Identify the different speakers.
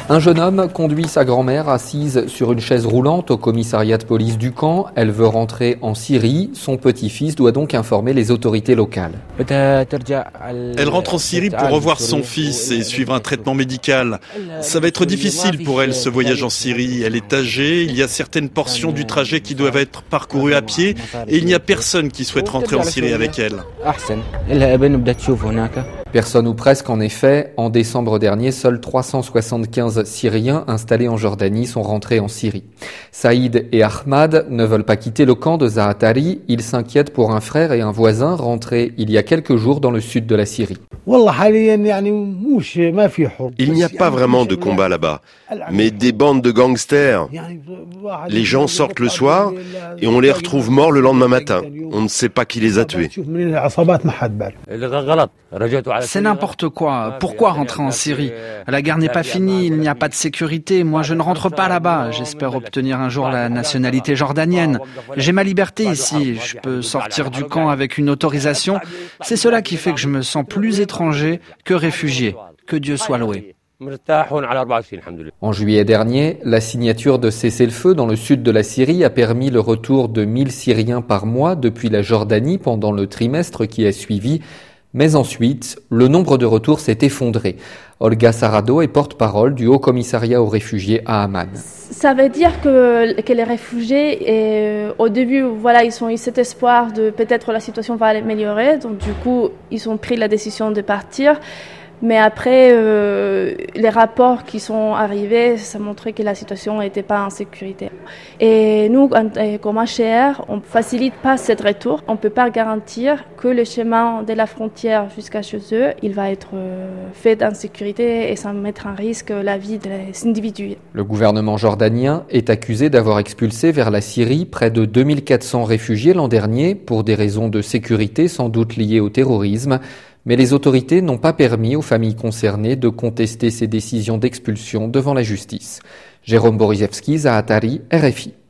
Speaker 1: Un jeune homme conduit sa grand-mère assise sur une chaise roulante au commissariat de police du camp. Elle veut rentrer en Syrie. Son petit-fils doit donc informer les autorités locales.
Speaker 2: Elle rentre en Syrie pour revoir son fils et suivre un traitement médical. Ça va être difficile pour elle ce voyage en Syrie. Elle est âgée, il y a certaines portions du trajet qui doivent être parcourues à pied et il n'y a personne qui souhaite rentrer en Syrie avec elle.
Speaker 1: Personne ou presque en effet. En décembre dernier, seuls 375 Syriens installés en Jordanie sont rentrés en Syrie. Saïd et Ahmad ne veulent pas quitter le camp de Zaatari. Ils s'inquiètent pour un frère et un voisin rentrés il y a quelques jours dans le sud de la Syrie.
Speaker 3: Il n'y a pas vraiment de combat là-bas, mais des bandes de gangsters. Les gens sortent le soir et on les retrouve morts le lendemain matin. On ne sait pas qui les a tués.
Speaker 4: C'est n'importe quoi. Pourquoi rentrer en Syrie? La guerre n'est pas finie, il n'y a pas de sécurité. Moi, je ne rentre pas là-bas. J'espère obtenir un jour la nationalité jordanienne. J'ai ma liberté ici. Je peux sortir du camp avec une autorisation. C'est cela qui fait que je me sens plus étranger que réfugié. Que Dieu soit loué.
Speaker 1: En juillet dernier, la signature de cessez-le-feu dans le sud de la Syrie a permis le retour de 1000 Syriens par mois depuis la Jordanie pendant le trimestre qui a suivi. Mais ensuite, le nombre de retours s'est effondré. Olga Sarado est porte-parole du Haut Commissariat aux réfugiés à Amman.
Speaker 5: Ça veut dire que les réfugiés, au début, ils ont eu cet espoir de peut-être la situation va améliorer. Donc du coup, ils ont pris la décision de partir. Mais après, les rapports qui sont arrivés, ça montrait que la situation n'était pas en sécurité. Et nous, comme HCR, on ne facilite pas ce retour. On ne peut pas garantir que le chemin de la frontière jusqu'à chez eux, il va être fait en sécurité et sans mettre en risque la vie des individus.
Speaker 1: Le gouvernement jordanien est accusé d'avoir expulsé vers la Syrie près de 2400 réfugiés l'an dernier pour des raisons de sécurité sans doute liées au terrorisme. Mais les autorités n'ont pas permis aux familles concernées de contester ces décisions d'expulsion devant la justice. Jérôme Borizewski, Zaatari, RFI.